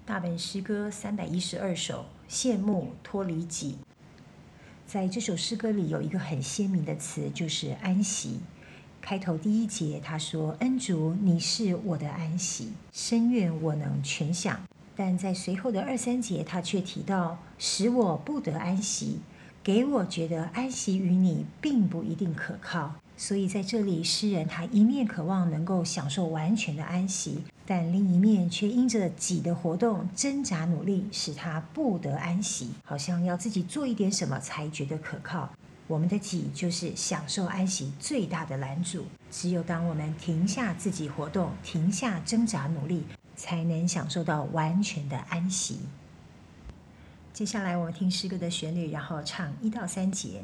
大本诗歌312首，羡慕脱离己。在这首诗歌里有一个很鲜明的词，就是安息。开头第1节他说：恩主，你是我的安息，深愿我能全享。但在随后的2、3节他却提到，使我不得安息，给我觉得安息于你并不一定可靠。所以在这里，诗人他一面渴望能够享受完全的安息，但另一面却因着己的活动挣扎努力，使他不得安息，好像要自己做一点什么才觉得可靠。我们的己就是享受安息最大的拦阻，只有当我们停下自己活动，停下挣扎努力，才能享受到完全的安息。接下来我们听诗歌的旋律，然后唱1到3节。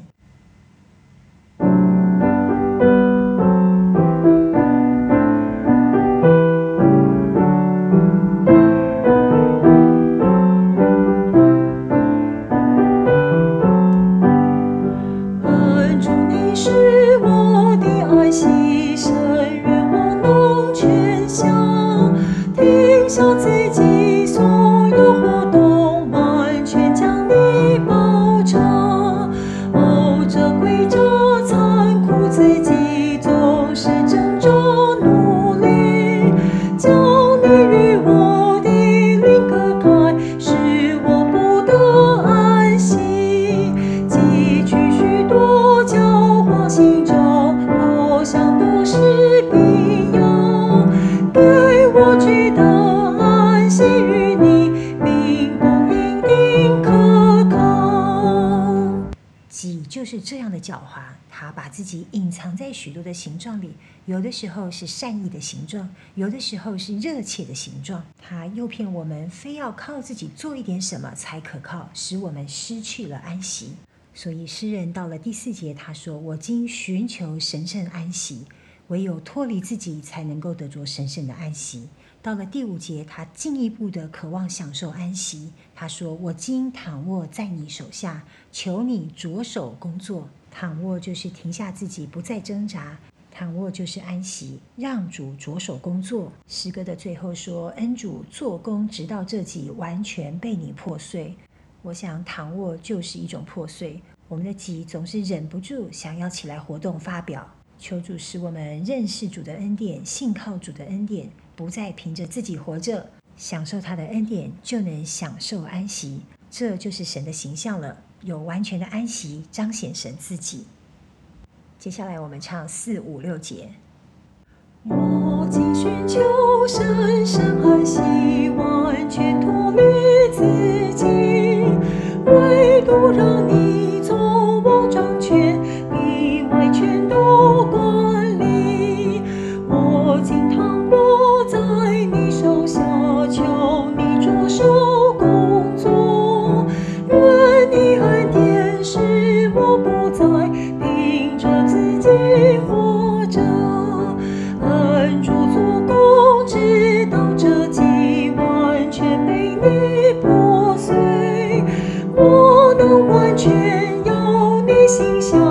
就是这样的狡猾，他把自己隐藏在许多的形状里，有的时候是善意的形状，有的时候是热切的形状。他诱骗我们非要靠自己做一点什么才可靠，使我们失去了安息。所以诗人到了第4节他说：我今寻求神圣安息，唯有脱离自己才能够得着神圣的安息。到了第5节他进一步的渴望享受安息，他说：我今躺卧在你手下，求你着手工作。躺卧就是停下自己，不再挣扎，躺卧就是安息，让主着手工作。诗歌的最后说：恩主做工直到这己完全被你破碎。我想躺卧就是一种破碎，我们的己总是忍不住想要起来活动发表。求主使我们认识主的恩典，信靠主的恩典，不再凭着自己活着，享受他的恩典就能享受安息。这就是神的形象了，有完全的安息，彰显神自己。接下来我们唱4、5、6节。 我今寻求神圣安息，完全脱离自己，唯独让你做我掌权，里外全都管理。我今躺卧在你手下，求你着手工作，愿你恩典使我不再凭着自己活着。恩主做工直到这己完全被你破碎，我能完全有你形象，